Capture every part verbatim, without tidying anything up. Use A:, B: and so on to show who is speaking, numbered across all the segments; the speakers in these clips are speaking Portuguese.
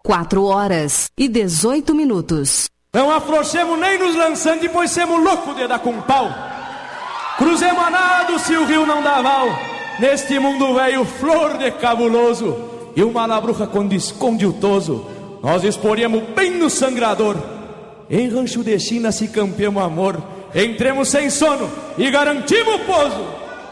A: quatro horas e dezoito minutos.
B: Não afrouxemos nem nos lançando, pois semos loucos de dar com pau. Cruzemos a nado se o rio não dá val. Neste mundo velho, flor de cabuloso. E uma labruja quando esconde o toso, nós exporíamos bem no sangrador. Em rancho de China se campeamos amor. Entremos sem sono e garantimos o pouso.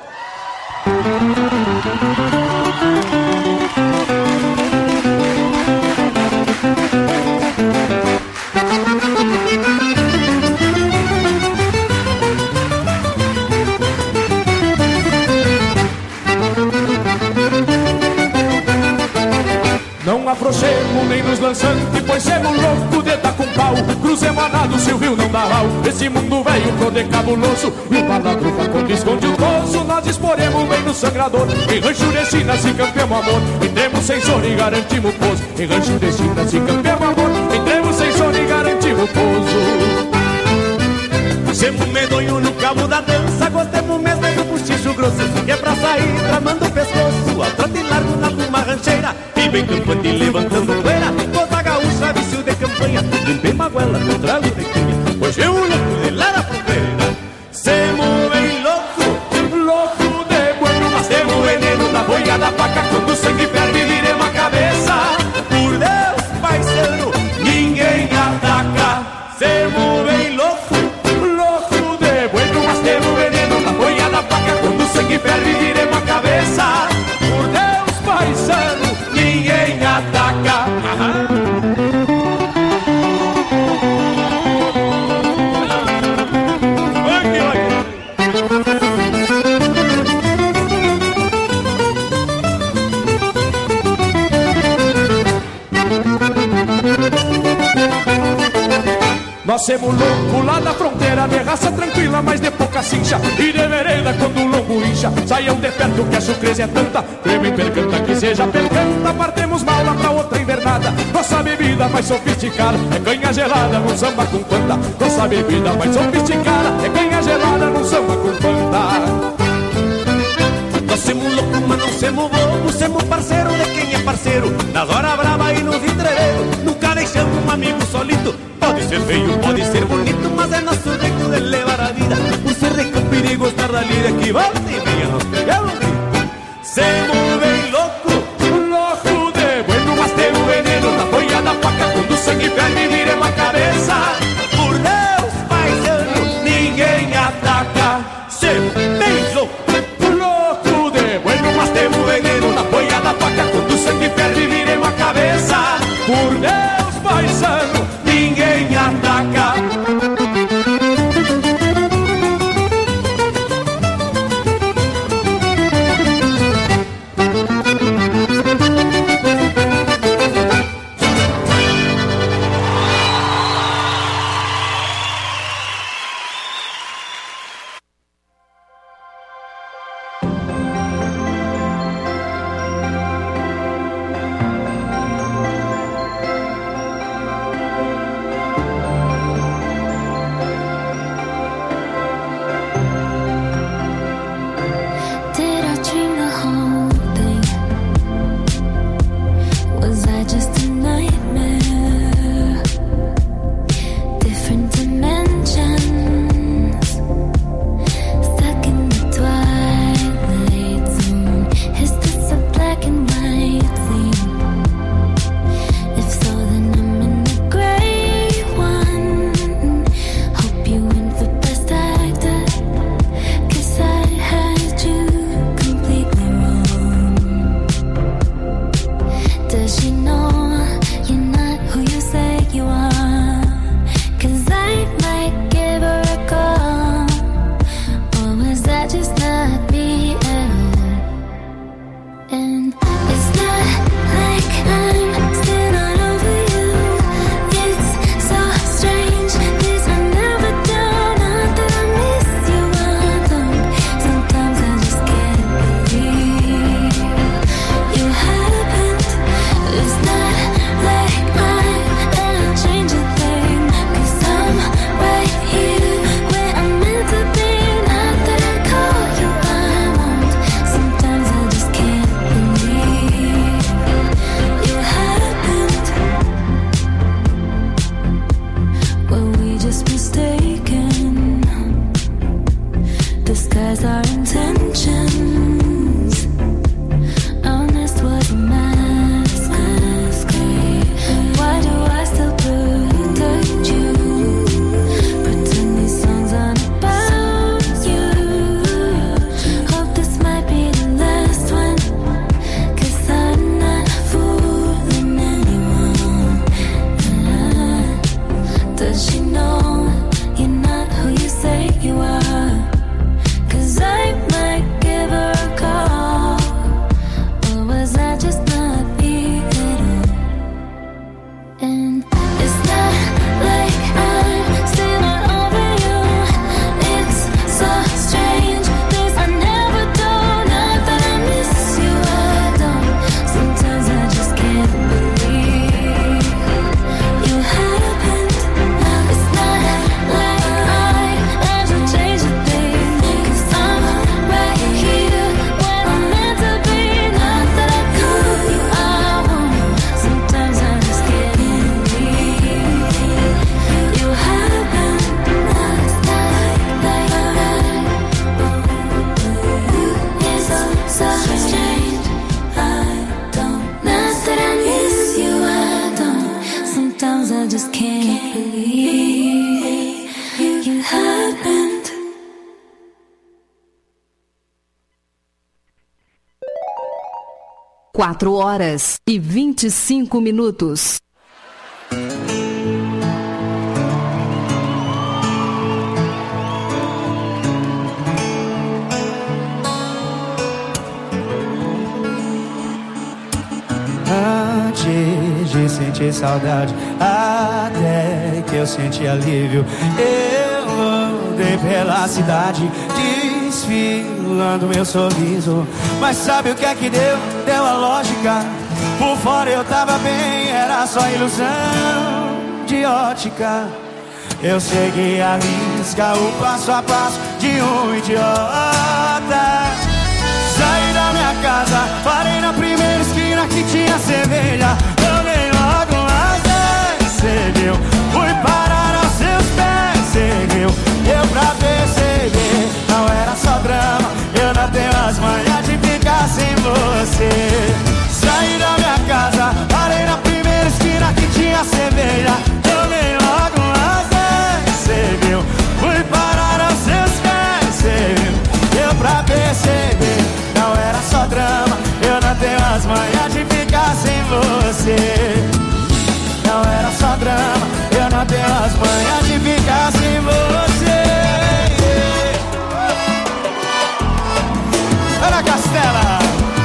B: Não afrouxemos nem nos lançantes, pois semos loucos de dar com pau. Cruzemos a nado se o rio não dá mal. Esse mundo velho flor de cabuloso, e o paladrufa quando esconde o toso, nós exporemos bem no sangrador. Em rancho de China se campeamos amor, entremos sem sono e garantimos o pouso. Em rancho de China se campeamos amor, entremos sem sono e garantimos o pouso.
C: Semos medonho no cabo da dança, gostemos mesmo do buchicho grosso, que é pra sair tramando o pescoço, ao trote largo na pluma rancheira, e bem campante levantando poeira, toda gaúcha, vício de campanha, limpei maguela com trago de cunha, hoje é um louco de lá da fronteira. Semos bem louco, louco de bueno, mas temos veneno na boia da faca, quando o sangue ferve viremos a cabeça, por Deus, paisano, ninguém ataca. Semos bem louco, louco de bueno, mas temos veneno na boia da faca, quando o sangue ferve viremos a cabeça, por Deus, paisano, ninguém ataca.
B: Nós semos loucos lá da fronteira, de raça tranquila, mas de pouca cincha, e de vereda quando o lombo incha. Saiam de perto que a chucreza é tanta, creme percanta que seja percanta. Partemos mal lá pra outra invernada, nossa bebida mais sofisticada é canha gelada num samba com panta. Nossa bebida mais sofisticada é canha gelada num samba com panta.
C: Nós semos loucos, mas não semos bobos, semos parceiro de quem é parceiro, nas horas brava e nos entreveiros, nunca deixamos um amigo solito. Pode ser feio, pode ser bonito, mas é nosso jeito de levar a vida, por ser rico, perigo, estar da lida, que volta e meia nos pegamos um grito. Semos bem louco, louco de bueno, mas temos veneno na boia da faca, quando o sangue ferve viremos a cabeça, por Deus, paisano, ninguém ataca. Semos bem louco, louco de bueno, mas temos veneno na boia da faca, quando o sangue ferve viremos a cabeça, por Deus, paisano, ninguém ataca.
D: disguise our intentions. Honest was a mask. Why do I still protect you? Pretend these songs aren't about you. Hope this might be the last one, 'cause I'm not fooling anyone. Does she know you're not who you say you are? 'Cause I might give her a call. Or was I just not it at all? And it's not like I'm still not over you. It's so strange, this I never do. Not that I miss you, I don't. Sometimes I just can't believe you happened. It's not like I had to change a thing, 'cause I'm right here when I'm meant to be. Not that I could, I won't. Sometimes I just can't believe you happened. It's not like that. It's so strange, I don't. Not that I miss you, I don't. Sometimes I just can't believe you happened.
A: Quatro horas e vinte e cinco minutos.
E: Antes de sentir saudade, até que eu senti alívio, eu andei pela cidade, desfilando meu sorriso. Mas sabe o que é que deu? Deu a lógica. Por fora eu tava bem, era só ilusão de ótica. Eu segui a risca, o passo a passo de um idiota. Saí da minha casa, parei na primeira esquina que tinha cerveja. Tomei logo umas dez, seguiu. Fui parar aos seus pés, seguiu. Eu pra perceber, não era só drama. Eu não tenho as manhas de ficar sem você. Saí da minha casa, parei na primeira esquina que tinha cerveja. Tomei logo umas dez, seguiu. Fui parar aos seus pés, seguiu. Eu pra perceber, não era só drama. Eu não tenho as manhas de ficar sem você. Não era só drama. Eu não tenho as manhas de ficar sem você. Ana Castela.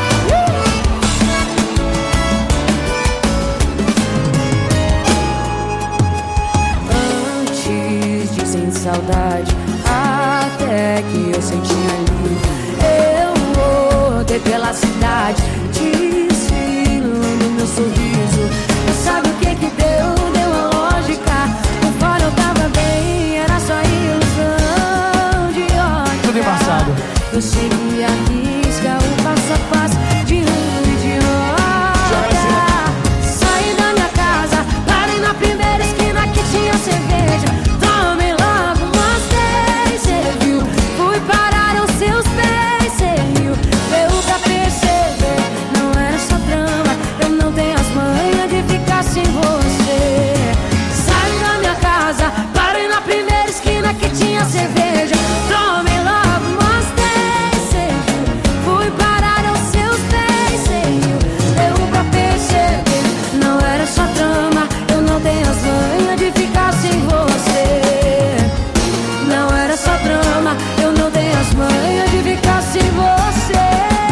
D: Antes de sentir saudade, até que eu senti alívio, eu voltei pela cidade, desfilando meu sorriso. E sabe o que que deu? Deu a lógica. Por fora eu tava bem, era só ilusão de ótica.
E: Tudo embaçado.
D: Eu segui a risca, o passo a passo de um idiota. Saí da minha casa, parei na primeira esquina que tinha cerveja. Tomei logo umas dez, cê viu? Fui parar aos seus pés, cê viu? Deu pra perceber, não era só drama. Eu não tenho as manhas de ficar sem você. Saí da minha casa, parei na primeira esquina que tinha cerveja. Tomei logo umas dez, cê viu? Fui parar aos seus pés, cê viu? Deu pra perceber, não era só drama. Eu não tenho as manhas de ficar sem você. Não era só drama, eu não tenho as manhas de ficar sem você.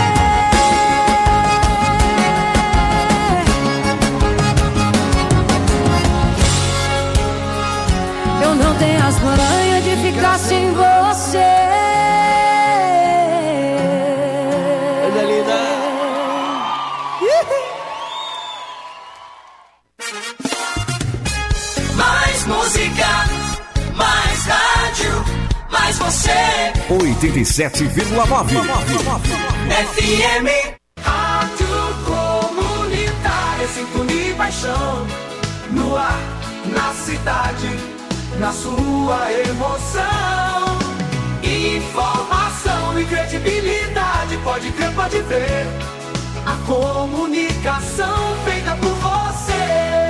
D: Eu não tenho as manhas de ficar sem você.
E: Coisa linda.
F: Mais música, mais rádio, mais você.
G: oitenta e sete vírgula nove
F: F M. Rádio Comunitária, sintonia e paixão. No ar, na cidade, na sua emoção. Informação e credibilidade, pode crer, pode ver. A comunicação feita por você.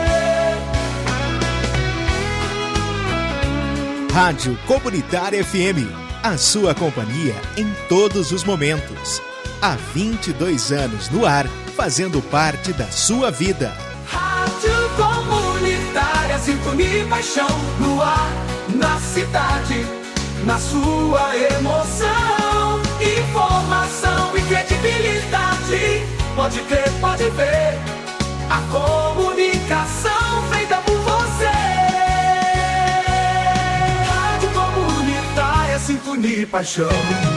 H: Rádio Comunitária F M, a sua companhia em todos os momentos. Há vinte e dois anos no ar, fazendo parte da sua vida.
F: Rádio Comunitária, sintonia e paixão no ar, na cidade, na sua emoção. Informação e credibilidade, pode crer, pode ver. A comunicação feita por você. Rádio Comunitária, sintonia e paixão.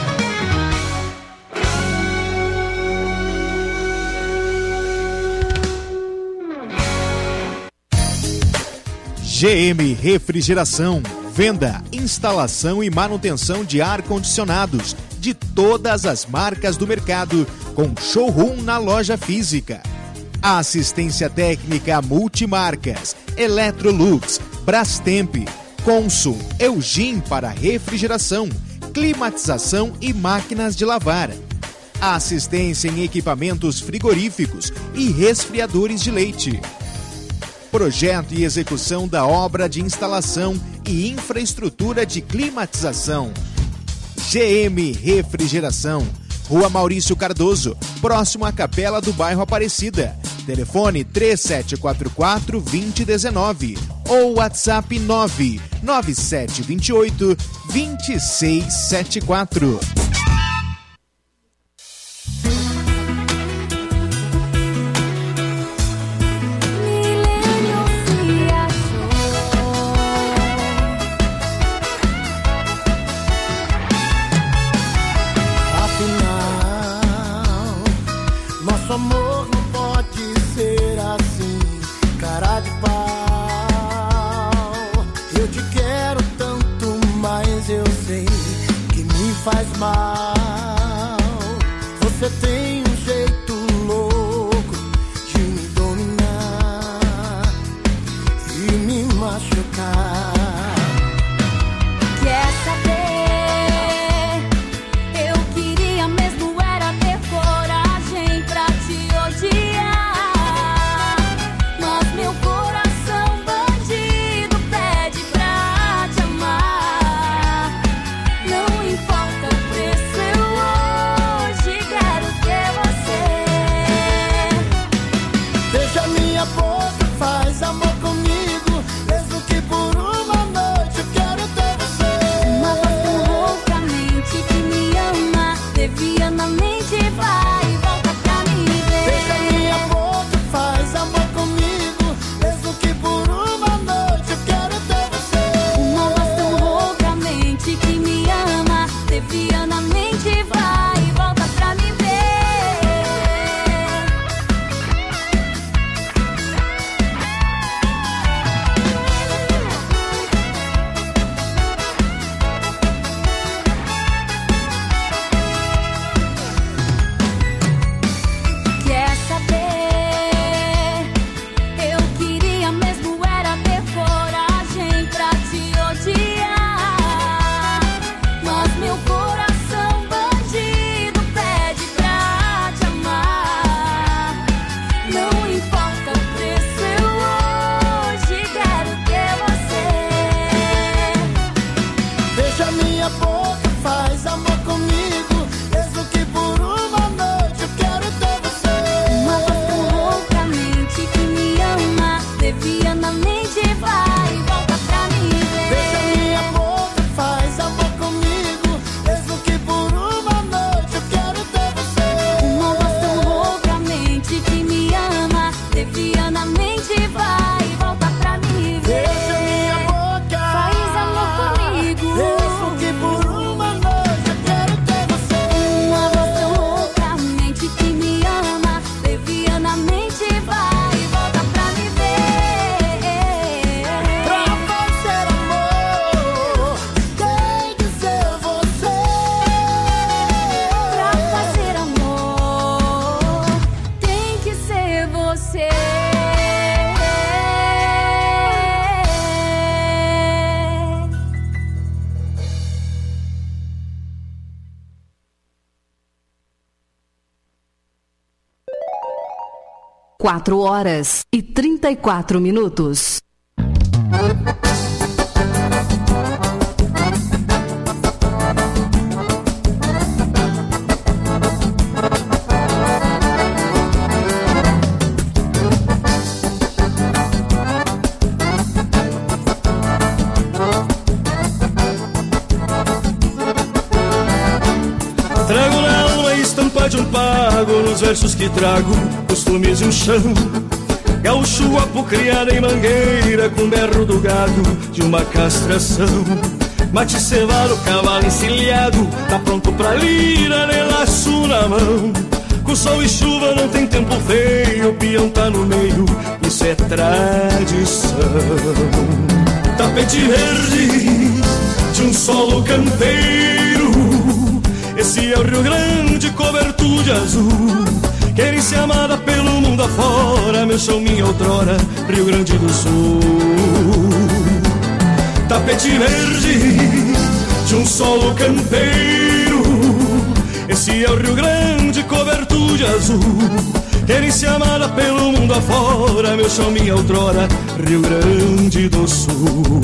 H: G M Refrigeração, venda, instalação e manutenção de ar-condicionados de todas as marcas do mercado, com showroom na loja física. Assistência técnica multimarcas, Electrolux, Brastemp, Consul, Eugin para refrigeração, climatização e máquinas de lavar. Assistência em equipamentos frigoríficos e resfriadores de leite. Projeto e execução da obra de instalação e infraestrutura de climatização. G M Refrigeração, Rua Maurício Cardoso, próximo à Capela do Bairro Aparecida. Telefone três sete quatro quatro, dois zero um nove ou WhatsApp nove nove sete dois oito, dois seis sete quatro.
I: Faz mal. Você tem um jeito louco de me dominar e me machucar.
D: Quer saber? Eu queria mesmo era ter coragem pra te odiar, mas meu coração bandido pede pra te amar. Não importa o preço, eu hoje quero teu
A: quatro horas e trinta e quatro minutos.
J: Trago na alma a estampa de um pago nos versos que trago, costumes e um chão. Gaúcho guapo criado em mangueira, com berro do gado de uma castração. Mate cevado, cavalo encilhado, tá pronto pra lira, de laço na mão. Com sol e chuva não tem tempo feio, o peão tá no meio, isso é tradição. Tapete verde de um solo campeiro, esse é o Rio Grande, coberto de azul. Querem ser amada pelo mundo afora, meu chão, minha outrora, Rio Grande do Sul. Tapete verde de um solo campeiro, esse é o Rio Grande, coberto de azul. Querem ser amada pelo mundo afora, meu chão, minha outrora, Rio Grande do Sul.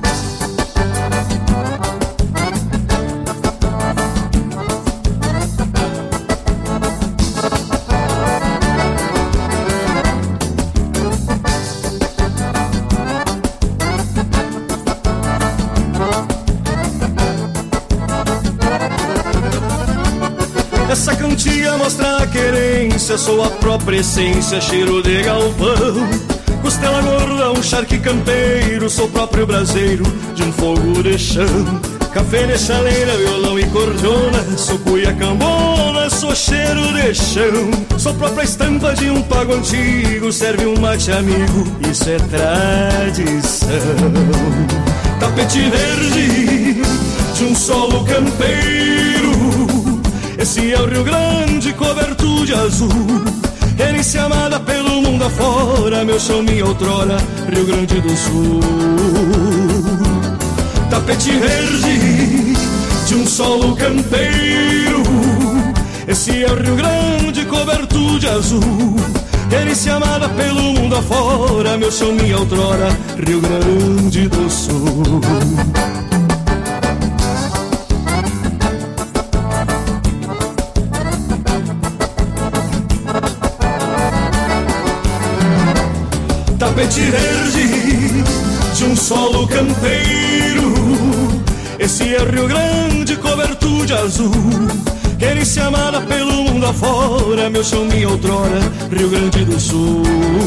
J: Essa cantiga mostra a querência, sou a própria essência, cheiro de galpão. Costela gorda, um charque campeiro, sou o próprio braseiro de um fogo de chão. Café de chaleira, violão e cordiona, sou cuia cambona, sou cheiro de chão. Sou própria estampa de um pago antigo, serve um mate amigo, isso é tradição. Tapete verde de um solo campeiro, esse é o Rio Grande, coberto de azul. Querem ser amada pelo mundo afora, meu chão, minha outrora, Rio Grande do Sul. Tapete verde de um solo campeiro, esse é o Rio Grande, coberto de azul. Querem ser amada pelo mundo afora, meu chão, minha outrora, Rio Grande do Sul. Tapete verde de um solo campeiro, esse é o Rio Grande, coberto de azul. Querem ser amada pelo mundo afora, meu chão, minha outrora, Rio Grande do Sul.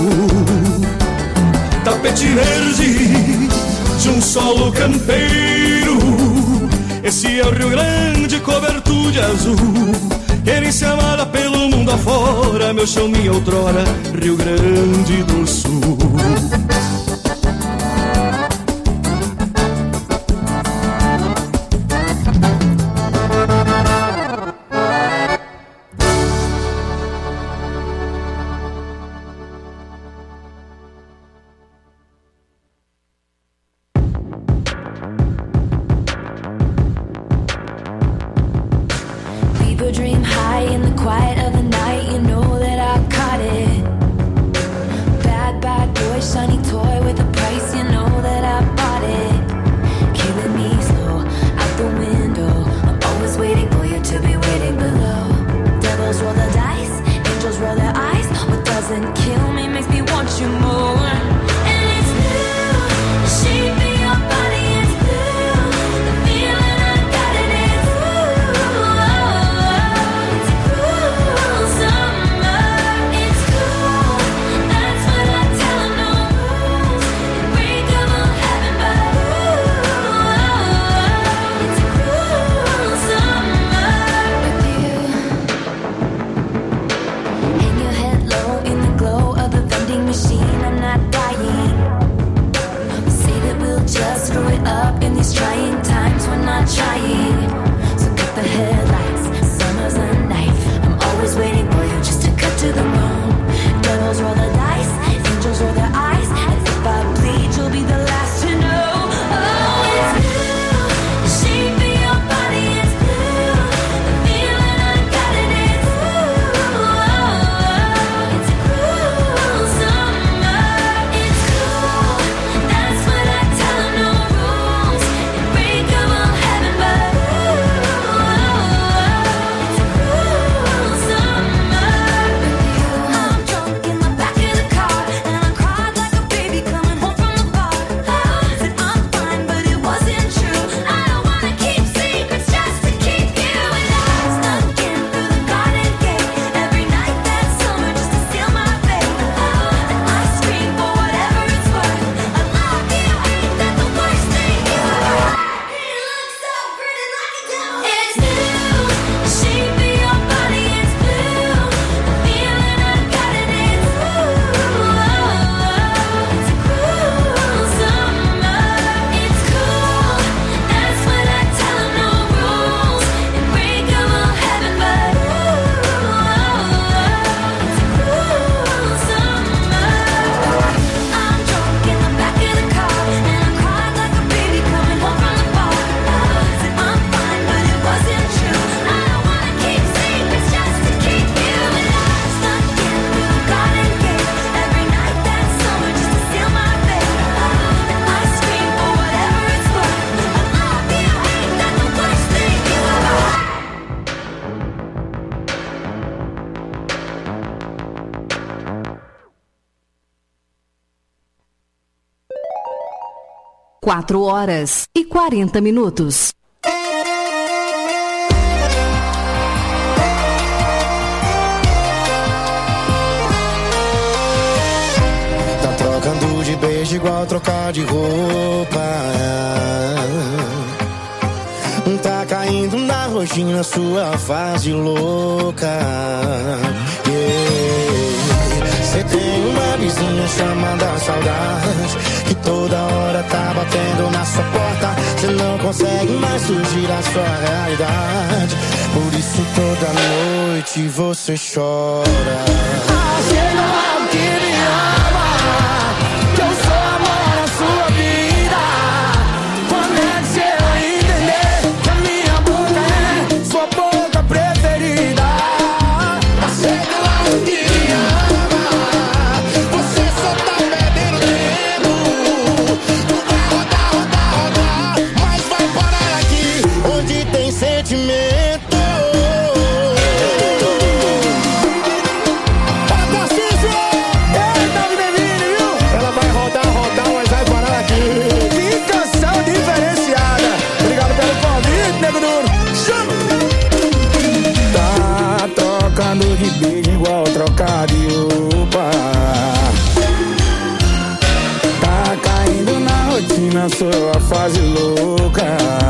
J: Tapete verde de um solo campeiro, esse é o Rio Grande, coberto de azul. Querem ser amada pelo mundo afora, meu chão, minha outrora, Rio Grande do Sul.
D: Ooh.
A: quatro horas e quarenta minutos.
I: Tá trocando de beijo igual trocar de roupa. Tá caindo na rotina sua fase louca. Você tem uma vizinha chamada saudade, que toda hora tá batendo na sua porta. Você não consegue mais fugir da sua realidade, por isso toda noite você chora. Ah, você não que me ama, que eu sou amor na sua vida. Quando é que você vai entender que a minha boca é sua boca preferida? Você não que me ama, você só tá perdendo tempo. Tu vai rodar, rodar, rodar, mas vai parar aqui onde tem sentimento. De beijo igual trocar de roupa. Tá caindo na rotina sua fase louca.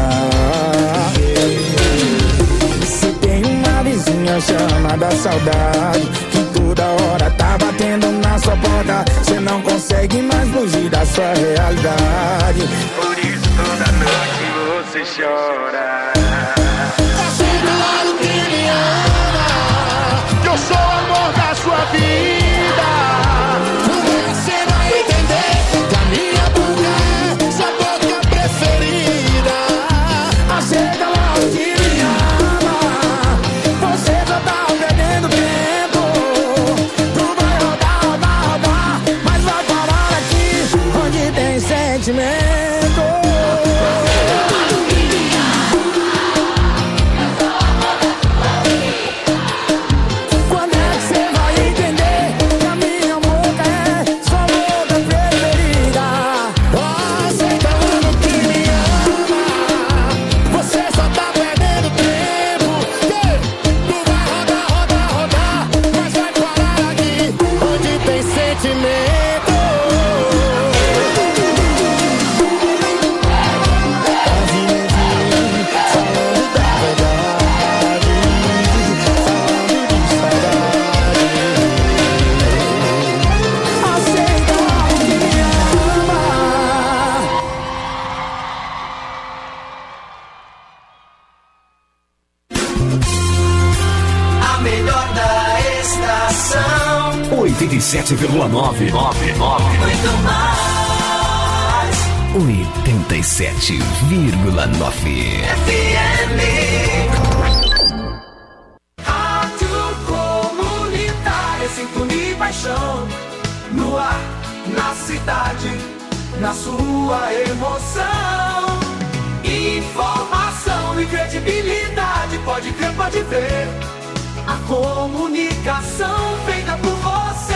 I: Você tem uma vizinha chamada saudade, que toda hora tá batendo na sua porta. Você não consegue mais fugir da sua realidade, por isso toda noite você chora. Você claro que me ama, eu sou o amor da sua vida. Você vai entender que a minha boca é sua boca preferida. Chega logo que me ama, você já tá perdendo tempo. Tu vai rodar, rodar, rodar, mas vai parar aqui onde tem sentimento.
G: oitenta e sete vírgula nove. Muito mais. oitenta e sete vírgula nove. F M.
F: Rádio Comunitária, sintonia e paixão. No ar, na cidade, na sua emoção. Informação e credibilidade, pode crer, pode ver. A comunicação feita por você.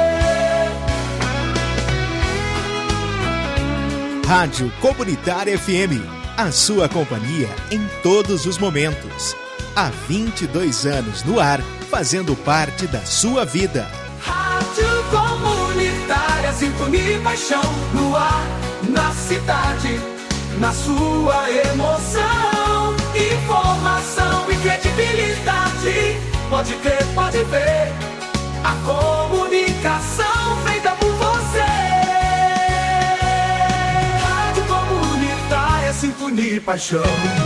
H: Rádio Comunitária F M, a sua companhia em todos os momentos. Há vinte e dois anos no ar, fazendo parte da sua vida.
F: Rádio Comunitária, sintonia e paixão. No ar, na cidade, na sua emoção. Informação e credibilidade, pode crer, pode ver. A comunicação feita por você. Rádio Comunitária, sintonia e paixão.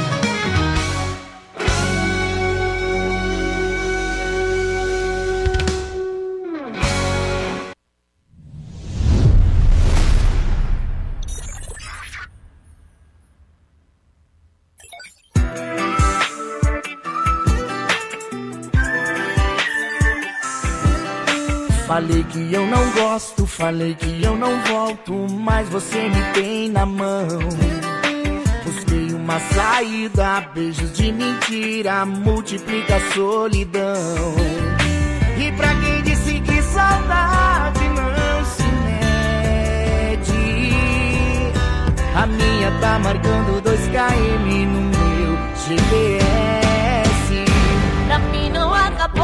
K: Falei que eu não gosto, falei que eu não volto, mas você me tem na mão. Busquei uma saída, beijos de mentira, multiplica a solidão. E pra quem disse que saudade não se mede, a minha minha tá marcando dois quilômetros no meu G P S.
D: Pra mim não acabou.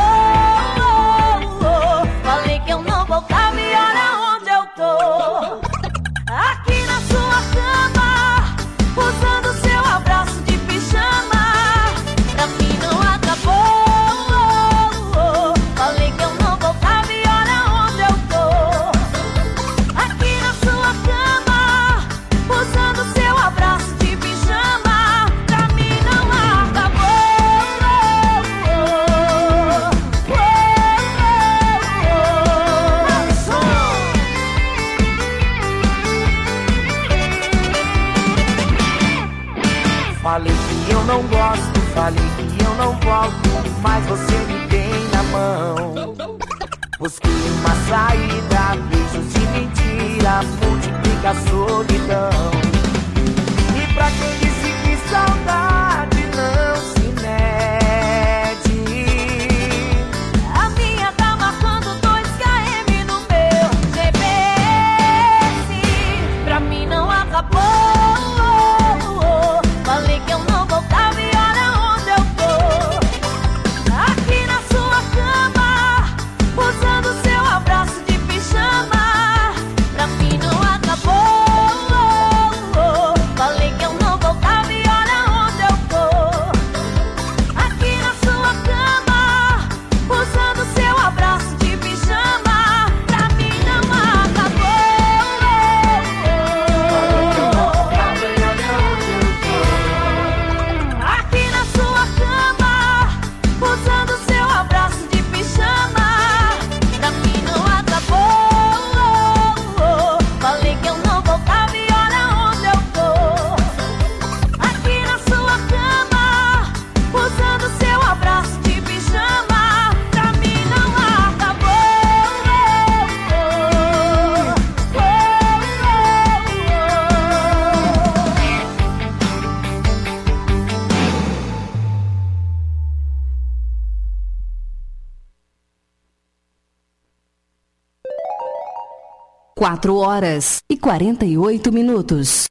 D: Falei que eu não voltava e olha onde eu tô. Aqui na sua cama, usando seu abraço de pijama. Pra mim não acabou. Falei que eu não voltava e olha onde eu tô. Aqui na sua cama, usando seu abraço de pijama. Pra mim não acabou.
K: Falei que eu não gosto, falei que eu não volto, mas você me tem na mão. Busquei uma saída, beijos de mentira, multiplica a solidão. E pra quem disse que saudade não se mede, a minha tá marcando dois quilômetros no meu G P S. Pra mim não acabou. Falei que eu não voltava e olha onde eu tô. Aqui na sua cama, usando seu abraço de pijama. Pra mim não acabou. Falei que eu não voltava e olha onde eu tô. Aqui na sua cama, usando seu abraço de pijama. Pra mim não acabou. Aqui na sua cama, usando seu abraço de pijama. Pra mim não acabou. Falei que eu não voltava e olha onde eu tô. Aqui na sua cama, usando seu abraço de pijama. Pra mim não acabou.
A: Quatro horas e quarenta e oito minutos.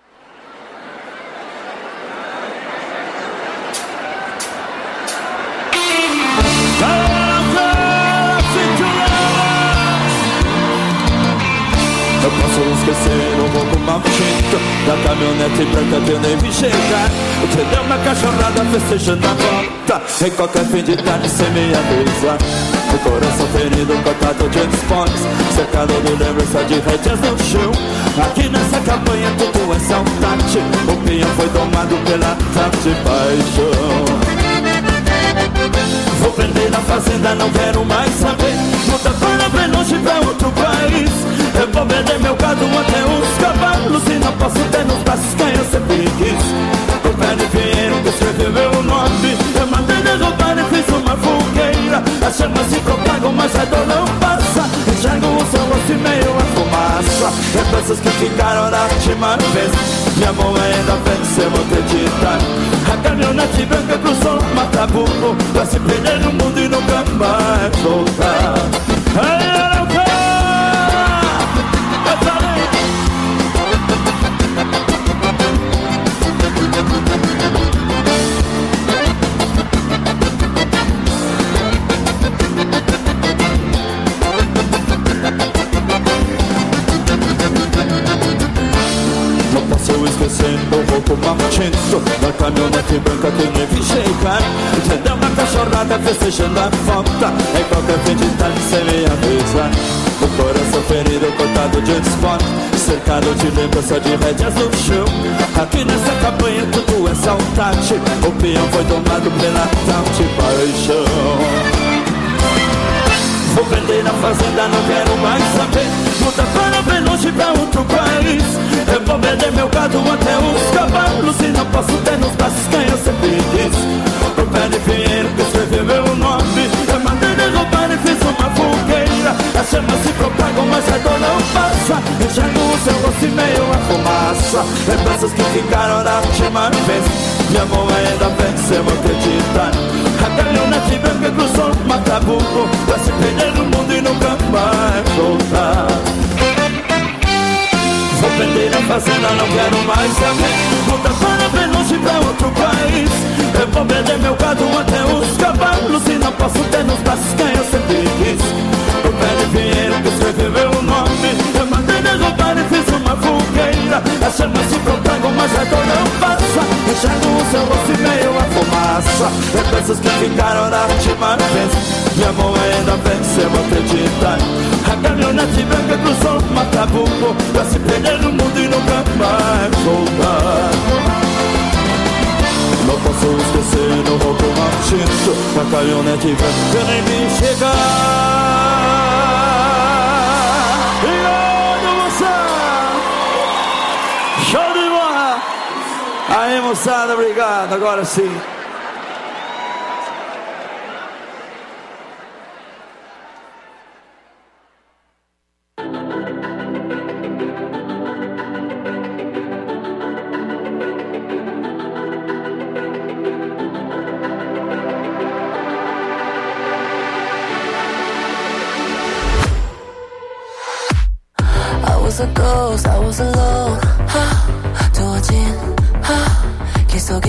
L: Eu posso esquecer um pouco maldito da caminhonete branca que eu nem vi chegar. Você deu uma cachorrada festejando a volta em qualquer fim de tarde sem me avisar. O coração ferido, cortado de esportes, cercado de lembrança de rédeas no chão. Aqui nessa campanha tudo é saudade. O pinhão foi tomado pela falta de paixão. Vou prender na fazenda, não quero mais saber. Muda para bem longe pra outro país. Eu vou vender meu gado até os cavalos e não posso ter nos braços quem eu sempre quis. O pé de pinheiro que escreveu meu nome, eu mandei derrubar e fiz uma fogueira. As chamas se propagam, mas a dor não passa. Enxergo o seu rosto e meio a fumaça. Lembranças que ficaram na última vez. Minha mão ainda vence, eu vou acreditar. A caminhonete branca cruzou o Matabuco pra se perder no mundo e nunca mais voltar. Ai, eu não quero. Esquecendo o roubo maldito da caminhonete branca que nem vi chegar. Você deu uma cachorrada festejando a falta em qualquer fim de tarde sem me avisar. O coração ferido, cortado de esporte, cercado de lembrança de rédeas no chão. Aqui nessa campanha tudo é saudade. O peão foi tomado pela tal de paixão. Vou vender na fazenda, não quero mais saber. Muda para bem longe pra outro país. Eu vou vender meu gado até os cavalos e não posso ter nos braços quem eu sempre quis. O pé de pinheiro que escreveu meu nome, eu mandei derrubar e fiz uma fogueira. As chamas se propagam, mas a dor não passa. Enxergo o seu rosto e meio a fumaça. Lembranças que ficaram na última vez. Minha mão ainda vence, eu vou acreditar. A caminhonete branca cruzou o Matabuco pra se perder no mundo e nunca mais voltar. Vou vender a fazenda, não quero mais saber. Mudar para bem longe pra outro país. Eu vou vender meu gado até os cavalos. E não posso ter nos braços quem eu sempre quis. O velho dinheiro que escreveu meu nome, eu mandei derrubar e fiz uma fogueira. As chamas se propagam, mas a dor não passa. Enxergo o seu rosto e meio a fumaça. Lembranças que ficaram na última vez. Minha mão ainda vence, eu acreditar. A caminhonete branca cruzou o Macabuco pra se perder no mundo e nunca mais voltar. Não posso esquecer, não vou tomar tinto. A caminhonete branca nem me chegar. E olha, moçada! Show de bola! Aí, moçada, obrigado, agora sim.
D: I was a ghost, I was alone. 두어진 길 속에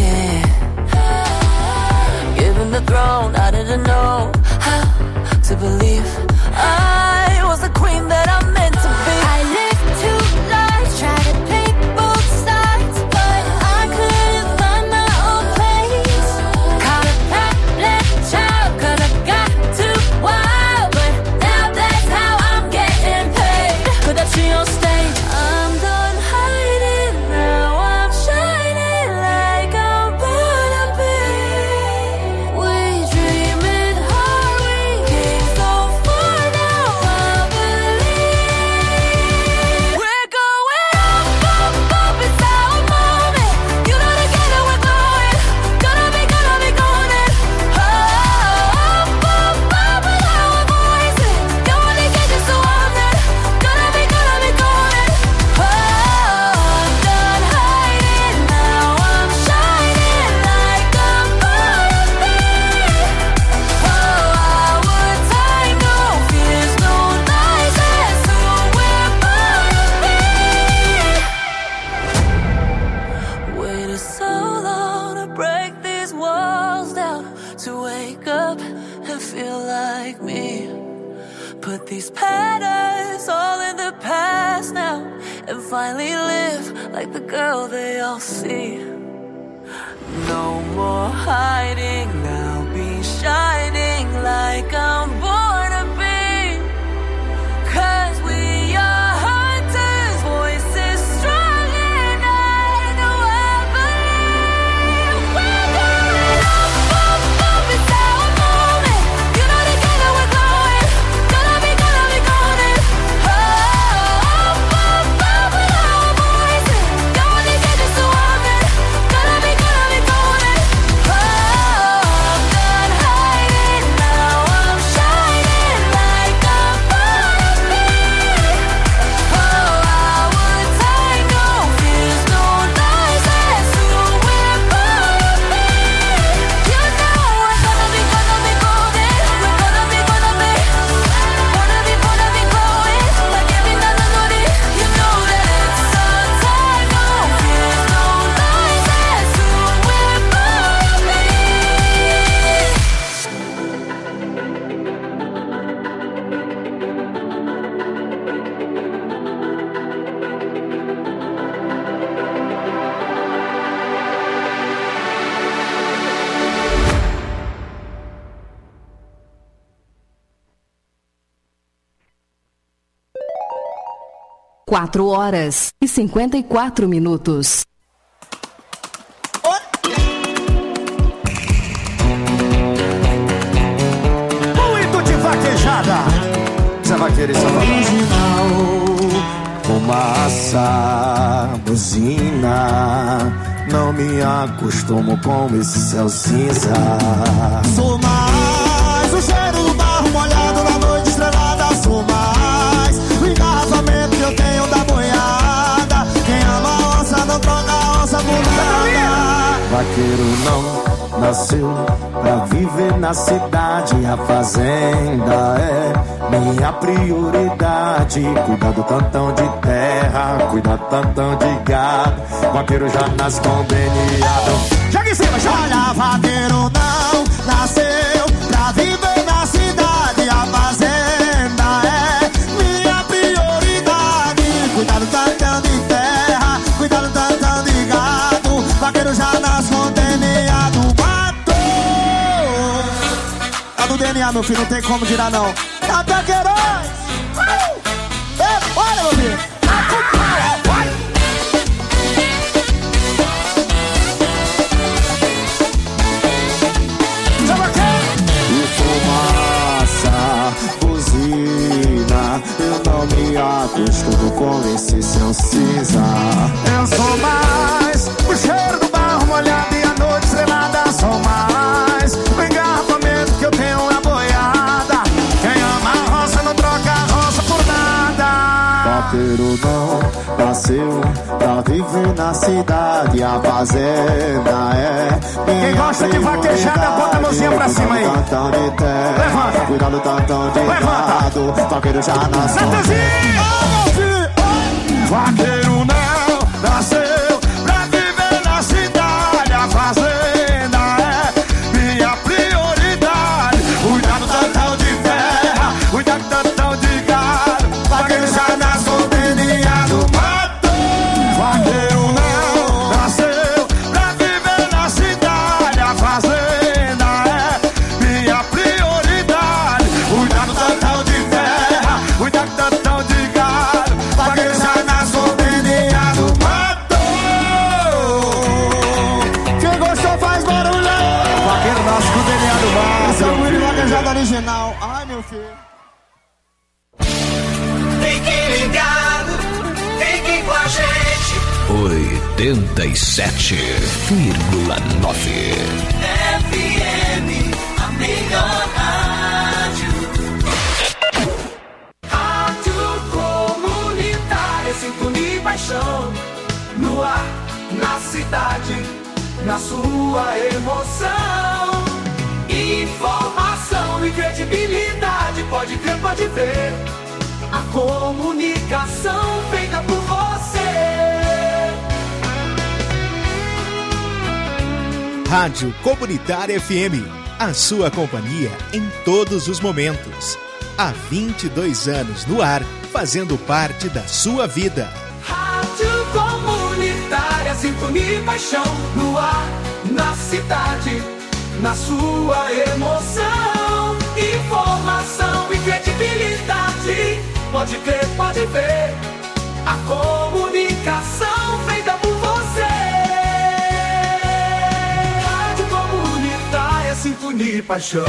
D: given the throne, I didn't know how to believe I was the queen that I'm meant to be. I lived two lives, tried to pick both sides, but I couldn't find my own place. Caught a fat child, cause I got too wild, but now that's how I'm getting paid. Could I see on stage? I'm done hiding, now I'm shining like I'm born to be. We dreamed hard, we came so far, now I believe. We're going up, up, up, it's our moment. You know together we're going, gonna be, gonna be golden. Oh, up, up, up with our voices. Don't wanna get you so on that. Gonna be, gonna be golden. Oh, I'm done hiding, now I'm shining like I'm born to be. Oh, our time, no fears, no lies, that's who we're born to be. Waited so long to break these walls down, to wake up and feel like me. Put these patterns all in the past now, and finally live like the girl they all see. No more hiding, now be shining like I'm born to be. Cause we are hunters, voices strong, and I know I believe. We're going up, up, up, it's our moment. You know together we're going, gonna be, gonna be golden. Oh, up, up, up with our voices. Don't wanna get you so on that. Gonna be, gonna be golden. Oh, I'm done hiding, now I'm shining like I'm born to be. Oh, our time, no fears, no lies, that's who we're born to be. You know we're gonna be, gonna be golden. We're gonna be, gonna be, wanna be, wanna be glowing like every nana nori. You know that it's our time, no fears, no lies, that's who we're born to be.
A: Quatro horas e cinquenta e quatro minutos.
M: Muito de vaquejada. Zé Vaqueiro e Salvador. Original, fumaça, buzina. Não me acostumo com esse céu cinza. Sou mais o cheiro do barro molhado na noite estrelada. Sou mais o engarrafamento que eu tenho da boiada. Quem ama a onça não troca a onça por nada. Vaqueiro não nasceu pra viver na cidade. A fazenda é minha prioridade. Cuidar do tantão de terra, cuidar do tantão de gado. Vaqueiro já nasce conveniado.
E: Joga em cima, joga! Olha, vaqueiro não nasceu pra viver na cidade. A fazenda é minha prioridade. Cuidar do tantão de terra, cuidar do tantão de gado. Vaqueiro já nasce com D N A do mato. Tá no D N A, meu filho, não tem como tirar não. Tá Vaqueirões! Uh! Olha, meu filho!
M: Eu não me acostumo com esse seu cinza.
E: Eu sou mais o cheiro do barro molhado e a noite estrelada. Sou mais o engarrafamento que eu tenho na boiada. Quem ama a roça não troca a roça por nada.
M: Vaqueiro não nasceu pra viver na cidade. A fazenda é minha.
E: Quem gosta de vaquejada, bota a mãozinha pra cima aí.
M: Tantão de terra, levanta. Cuidado do tantão de gado. Vaqueiro já nasceu.
E: Vaqueiro não nasceu pra viver na cidade. A fazenda é minha prioridade. Cuidado do tantão de terra, cuidado do tantão de gado. Vaqueiro já nasceu deliado, matou. Vaqueiro não nasceu pra viver na cidade. A fazenda é minha prioridade. Cuidado do tantão de terra, cuidado do tantão de gado. Vaqueiro já nasceu deliado, matou. Quem gostou faz barulho. Vaqueiro nasce com deliado, matou. Esse é o Willy Vaquejada original. Ai, meu filho.
F: Fique ligado, fique com a gente.
G: oitenta e sete vírgula nove
F: F M, a melhor rádio. Rádio comunitária, sintonia e paixão. No ar, na cidade, na sua emoção. Informação e credibilidade, pode crer, pode ver. A comunicação feita por você.
H: Rádio Comunitária F M, a sua companhia em todos os momentos. Há vinte e dois anos no ar, fazendo parte da sua vida.
F: Rádio comunitária, sintonia e paixão. No ar, na cidade, na sua emoção. Informação e credibilidade, pode crer, pode ver. A comunicação feita por você. Rádio comunitária, sintonia e paixão.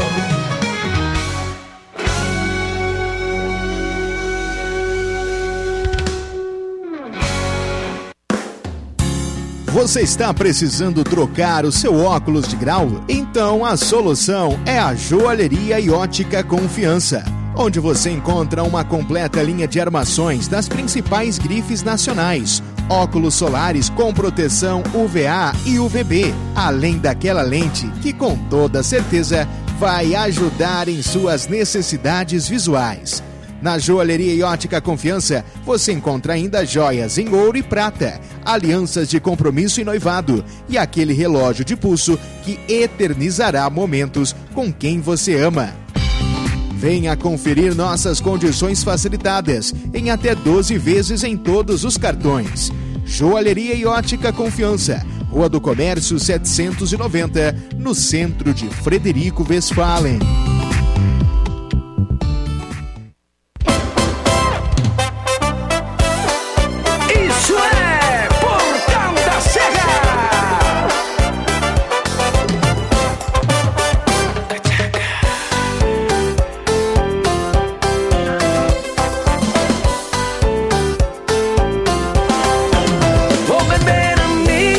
H: Você está precisando trocar o seu óculos de grau? Então a solução é a Joalheria e Ótica Confiança, onde você encontra uma completa linha de armações das principais grifes nacionais, óculos solares com proteção U V A e U V B, além daquela lente que com toda certeza vai ajudar em suas necessidades visuais. Na Joalheria e Ótica Confiança, você encontra ainda joias em ouro e prata, alianças de compromisso e noivado e aquele relógio de pulso que eternizará momentos com quem você ama. Venha conferir nossas condições facilitadas em até doze vezes em todos os cartões. Joalheria e Ótica Confiança, Rua do Comércio setecentos e noventa, no centro de Frederico Westphalen.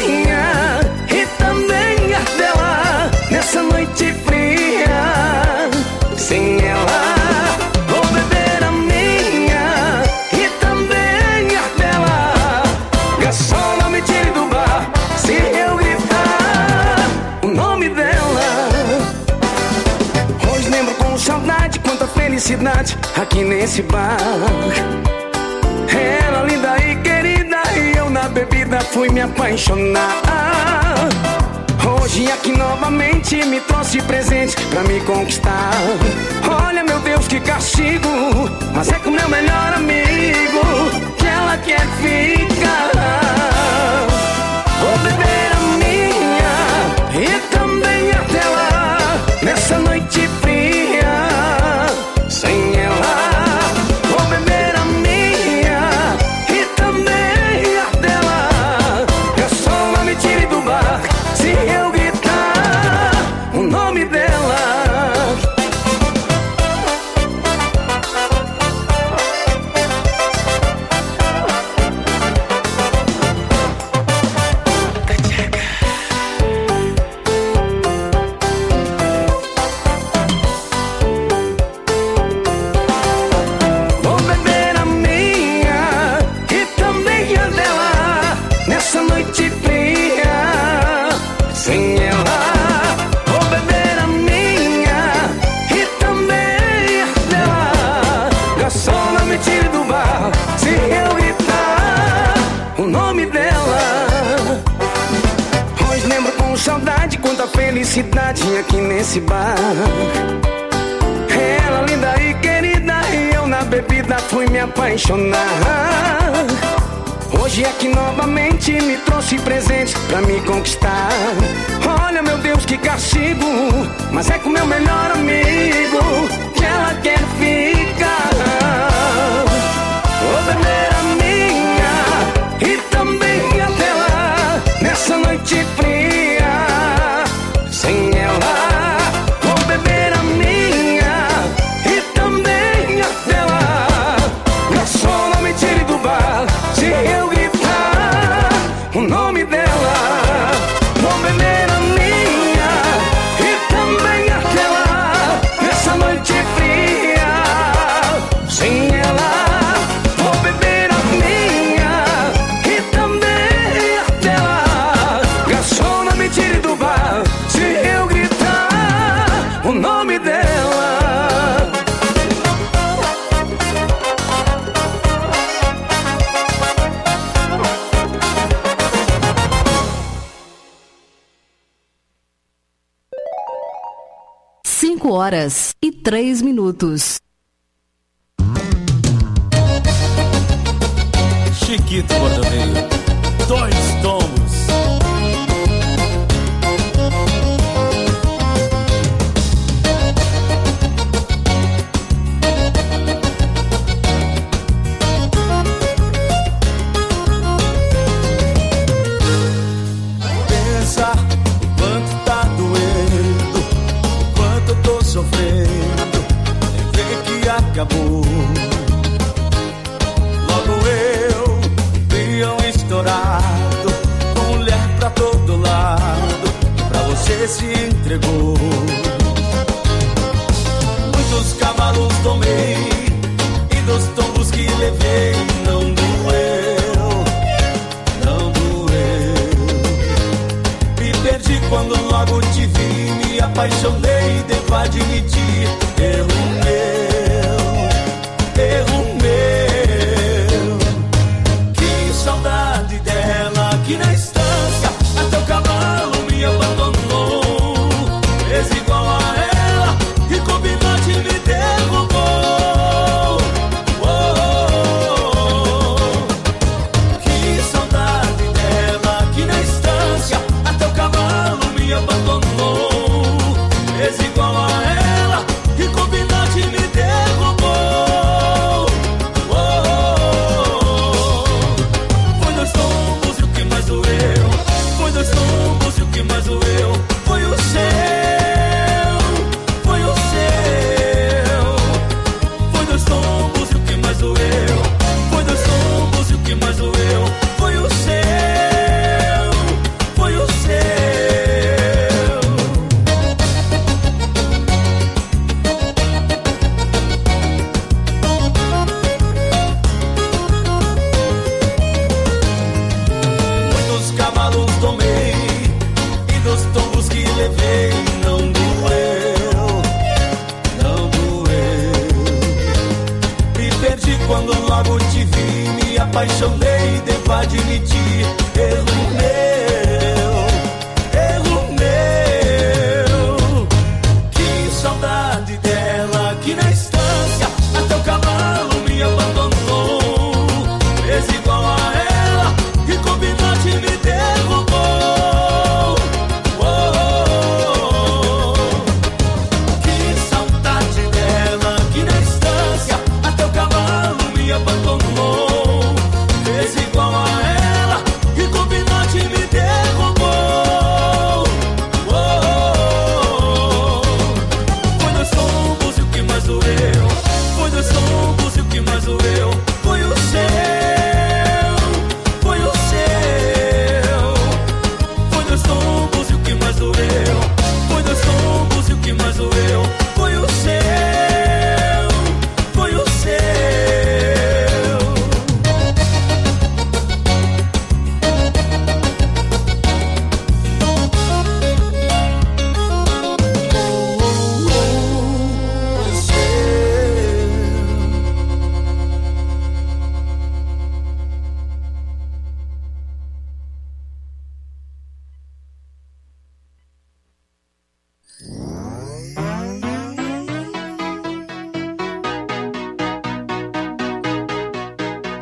F: Essa noite fria
N: felicidade aqui nesse bar. Ela linda e querida e eu na bebida fui me apaixonar. Hoje aqui novamente me trouxe presente pra me conquistar. Olha meu Deus que castigo, mas é com meu melhor amigo que ela quer ficar. Vou beber a minha e também a dela nessa noite fria. Sem ela, vou beber a minha e também a dela. Eu só não me tire do bar se eu gritar o nome dela. Vou beber a minha e também a dela nessa noite fria. Sem ela, vou beber a minha e também a dela. Garçom, não me tire do bar se eu gritar o nome dela. Hoje lembro com saudade quanta felicidade aqui nesse bar. Ela linda e querida e eu na bebida fui me apaixonar. Hoje aqui novamente me trouxe presente pra me conquistar. Olha meu Deus que castigo, mas é com meu melhor amigo que ela quer ficar. Vou beber a minha e também a dela nessa noite fria. Sem ela, vou beber a minha e também a dela. Garçom, não me tire do bar se eu gritar o nome dela. Vou beber a minha e também a dela nessa noite fria. Sem ela, vou beber a minha e também a dela. Garçom, não me tire do bar se eu gritar o nome dela.
A: Cinco horas e três minutos.
J: Chiquito Bordoneio, dois tomos.
L: Pensa o quanto tá doendo, o quanto eu tô sofrendo, é ver que acabou. Logo eu, embrião estourado, com mulher pra todo lado, pra você se entregou. Muitos cavalos tomei, e dos tombos que levei não doeu, não doeu. Me perdi quando logo te vi, me apaixonei, devo admitir, erro meu, erro meu. Que saudade dela, que na estância até o cavalo me abandonou. Fez igual a ela e combinou de me derrubou. Oh, oh, oh. Que saudade dela, que na estância até o cavalo me abandonou. Fez igual a ela e combinou de me derrubou. Oh, oh, oh. Foi dois tombos e o que mais doeu, foi dois tombos e o que mais doeu foi o seu, foi o seu. Foi dois tombos e o que mais doeu, foi dois tombos e o que mais doeu foi o seu, foi o seu.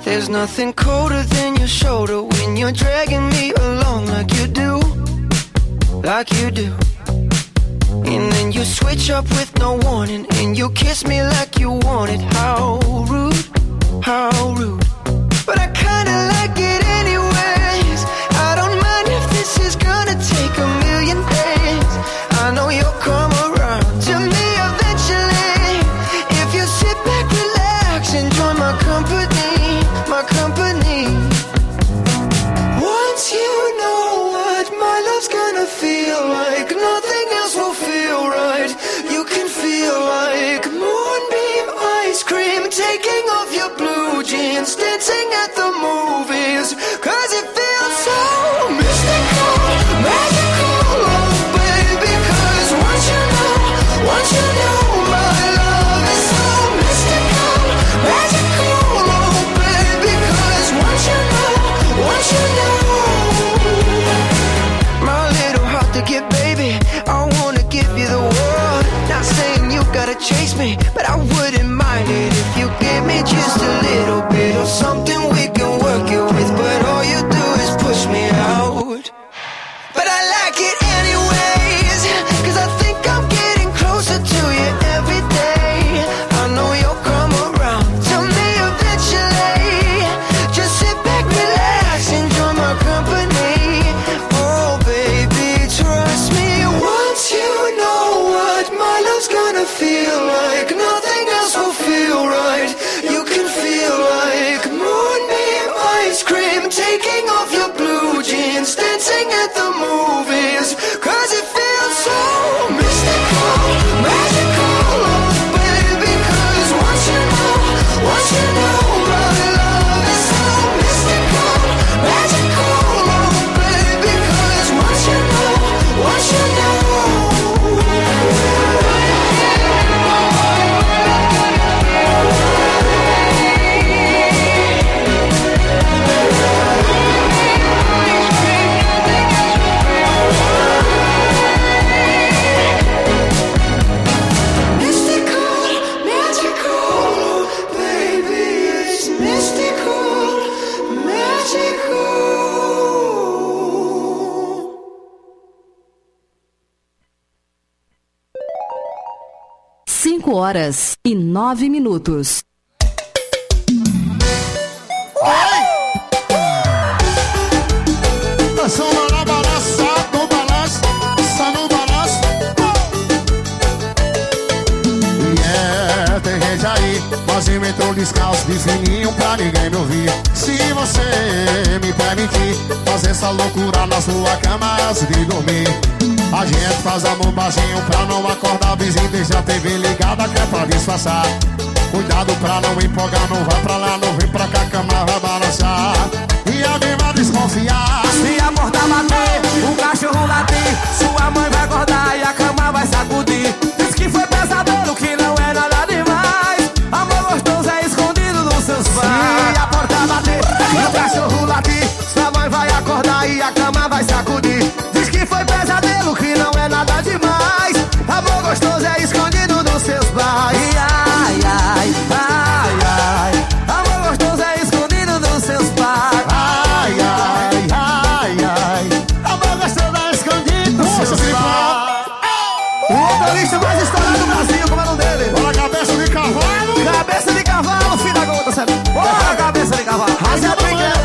O: There's nothing colder than your shoulder when you're dragging me along like you do, like you do. And then you switch up with no warning, and you kiss me like you want it. How rude, how rude. But I kinda like it anyways. I don't mind if this is gonna take a million days. I know you'll come around to me eventually. If you sit back, relax, and join my company, my company. Once you know what my love's gonna feel like, nothing else will feel right. You can feel like moonbeam ice cream, taking off your blue jeans, dancing at the movies, cause it feels so mystical, magical, oh baby. Cause once you know, once you know, my love is so mystical, magical, oh baby. Cause once you know, once you know, my little heart to get, baby, I wanna give you the world. Not saying you gotta chase me, but I wouldn't mind it if you give me just a little bit of something we can work it with. But all you do is push me out. But I like it anyways, cause I think I'm getting closer to you every day. I know you'll come around to me eventually. Just sit back, relax, enjoy my company. Oh baby, trust me. Once you know what my love's gonna feel like, nothing else will feel right. You can feel like moonbeam ice cream, taking off your blue jeans, dancing at the movies, cause it feels so mystical, magical, oh baby. Cause once you know, once you know, my love is so mystical, magical, oh baby. Cause once you know, once you know.
A: Cinco horas e nove minutos.
M: Só no balanço, no balanço, só no balanço. Yeah, tem gente aí, mas eu entro descalço de fininho pra ninguém me ouvir. Se você me permitir fazer essa loucura na sua cama antes de dormir, a gente faz amor baixinho pra não acordar vizinho. Deixa a T V ligada que é pra disfarçar. Cuidado pra não empolgar, não vai pra lá, não vem pra cá, a cama vai balançar. E alguém vai desconfiar.
K: Se a porta bater, o cachorro latir, sua mãe vai acordar e a cama vai sacudir. Diz que foi pesadelo, que não é nada demais. Amor gostoso é escondido nos seus pais. Se a porta bater, o cachorro latir, sua mãe vai acordar e a cama vai sacudir. Diz que foi pesadelo, que não é nada demais. Amor gostoso é escondido nos seus pais. Ai, ai, ai, ai. Amor gostoso é escondido nos seus pais.
M: Ai, ai, ai, ai. Amor gostoso é escondido nos seus pais.
K: O motorista mais estourado do Brasil, como é o nome dele?
M: Olha a cabeça de cavalo.
K: Cabeça de cavalo, filho da gota, sabe? Olha a cabeça de cavalo. Raza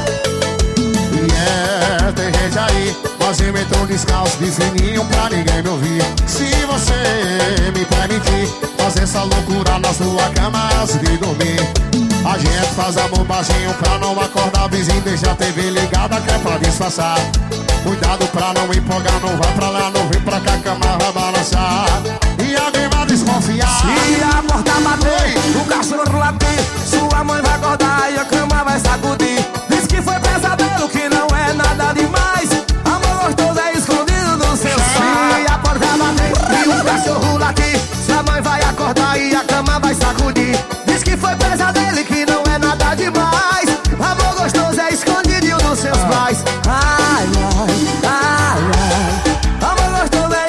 M: yeah, tem gente aí, mas eu entro descalço de fininho pra ninguém me ouvir. Se você me permitir fazer essa loucura na sua cama antes de dormir, a gente faz amor baixinho pra não acordar vizinho. Deixa a T V ligada que é pra disfarçar. Cuidado pra não empolgar, não vai pra lá, não vem pra cá, a cama vai balançar. E alguém vai desconfiar.
K: Se a porta bater, o cachorro latir, sua mãe vai acordar e a cama vai sacudir. Diz que foi pesadelo, que não é nada demais. Amor gostoso é escondido no seu sonho. Se a porta bater e o cachorro latir, sua mãe vai acordar e a cama vai sacudir. Diz que foi pesadelo, que não é nada demais. Amor gostoso é escondido nos seus pais. Ai, ai, ai, ai. Amor gostoso é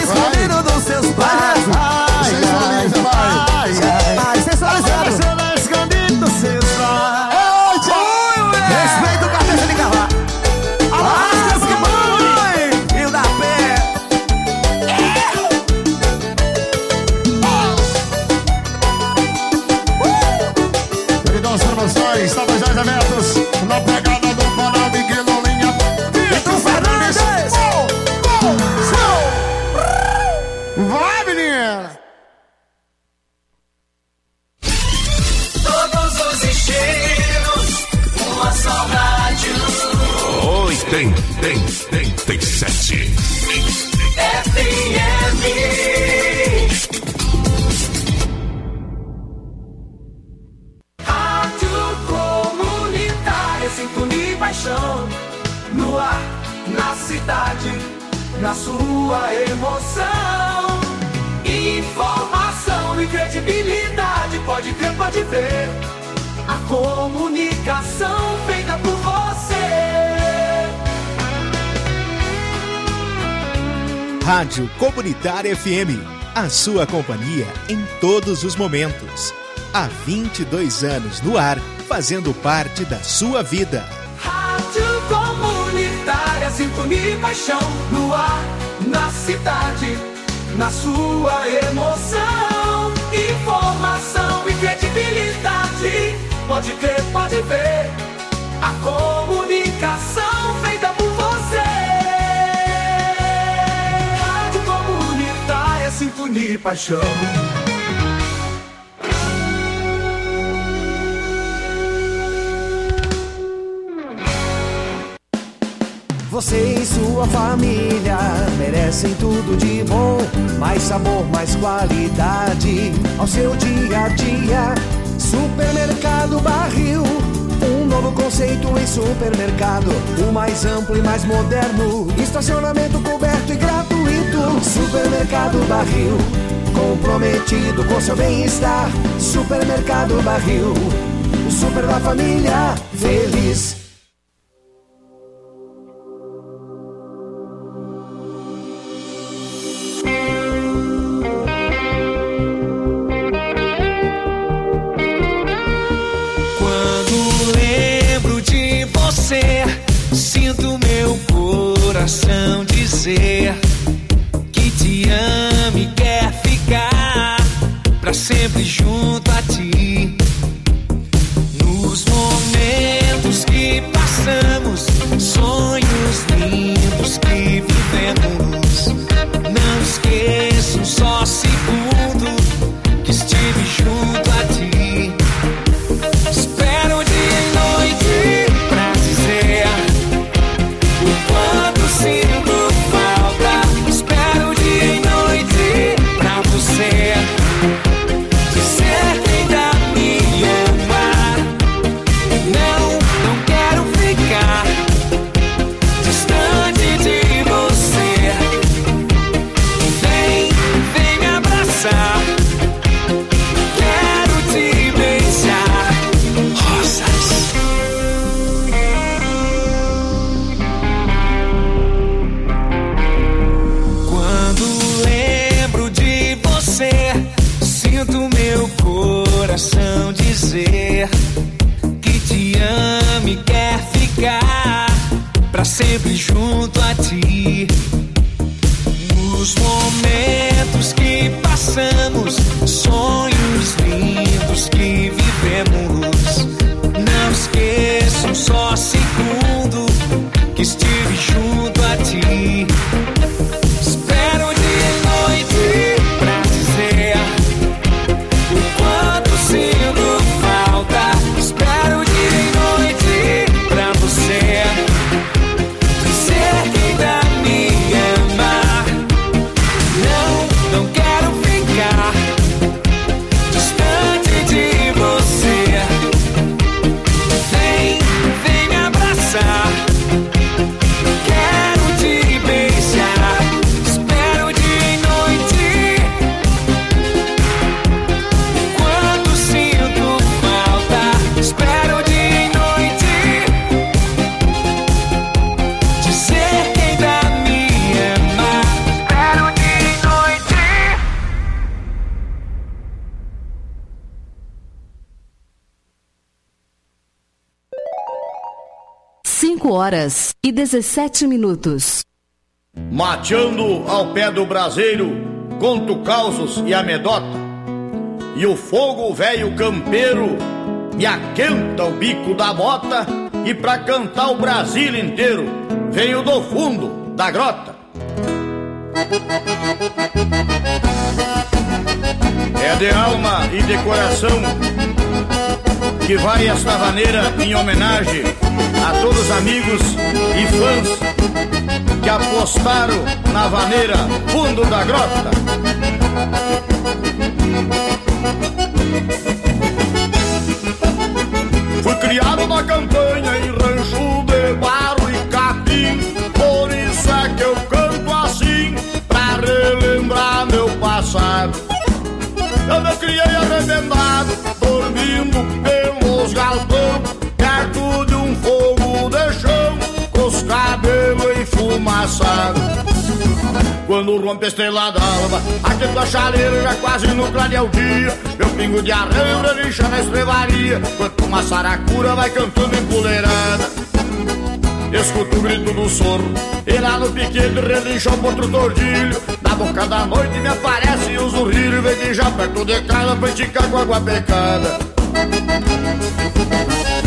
G: Tem, tem, tem, tem sete.
F: F M. Rádio Comunitária, sintonia e paixão. No ar, na cidade, na sua emoção. Informação e credibilidade, pode crer, pode ver. A comunicação feita por você.
H: Rádio Comunitária F M, a sua companhia em todos os momentos. Há vinte e dois anos no ar, fazendo parte da sua vida.
F: Rádio Comunitária, sintonia e paixão. No ar, na cidade, na sua emoção. Informação e credibilidade, pode crer, pode ver. A comunicação feita por você. Rádio Comunitária, sintonia e paixão.
K: Você e sua família merecem tudo de bom. Mais sabor, mais qualidade ao seu dia a dia. Supermercado Barril, um novo conceito em supermercado. O mais amplo e mais moderno, estacionamento coberto e gratuito. Supermercado Barril, comprometido com seu bem-estar. Supermercado Barril, o super da família feliz.
P: Sinto meu coração dizer que te ama e quer ficar pra sempre junto a ti. Nos momentos que passamos, sonhos lindos que vivemos, não esqueço um só segundo que estive junto a ti. Espero dia e noite pra dizer o quanto sinto falta. Espero dia e noite pra você dizer que ainda me ama. Não, não quero ficar distante de você. Vem, vem me abraçar. Quero te beijar. Rosas. Quando lembro de você, sinto meu coração dizer que te ama e quer ficar pra sempre junto a ti. Nos momentos que passamos, sonhos lindos que vivemos, não esqueço um só segundo que estive junto a ti. Espero dia e noite pra dizer o quanto sinto falta. Espero dia e noite pra você dizer que ainda me ama. Não, não quero ficar distante de você. Vem, vem me abraçar. Quero te beijar. Espero dia e noite. Quando sinto falta. Espero dia e noite. Dizer que ainda me ama. Espero dia e noite.
A: cinco horas e dezessete minutos.
Q: Mateando ao pé do braseiro, conto causos e amedota. E o fogo velho campeiro me aquenta o bico da bota. E pra cantar o Brasil inteiro, venho do fundo da grota. É de alma e de coração que vai esta vaneira em homenagem a todos os amigos e fãs que apostaram na vaneira Fundo da Grota. Fui criado na campanha em rancho de barro e capim, por isso é que eu canto assim, pra relembrar meu passado. Eu me criei arrebentado, dormindo pelos galpão, perto de um fogo de chão, com os cabelos enfumaçados. Quando rompe a estrela d'alva, aqui tua chaleira já quase no clarear o dia, meu pingo de arranho relincha na estrevaria, quanto uma saracura vai cantando empoleirada. Escuto o grito do sorro, e lá no piquete relincha um potro tordilho. Na boca da noite me aparece o zurrilho, vem de já perto de casa pra esticar com água pecada.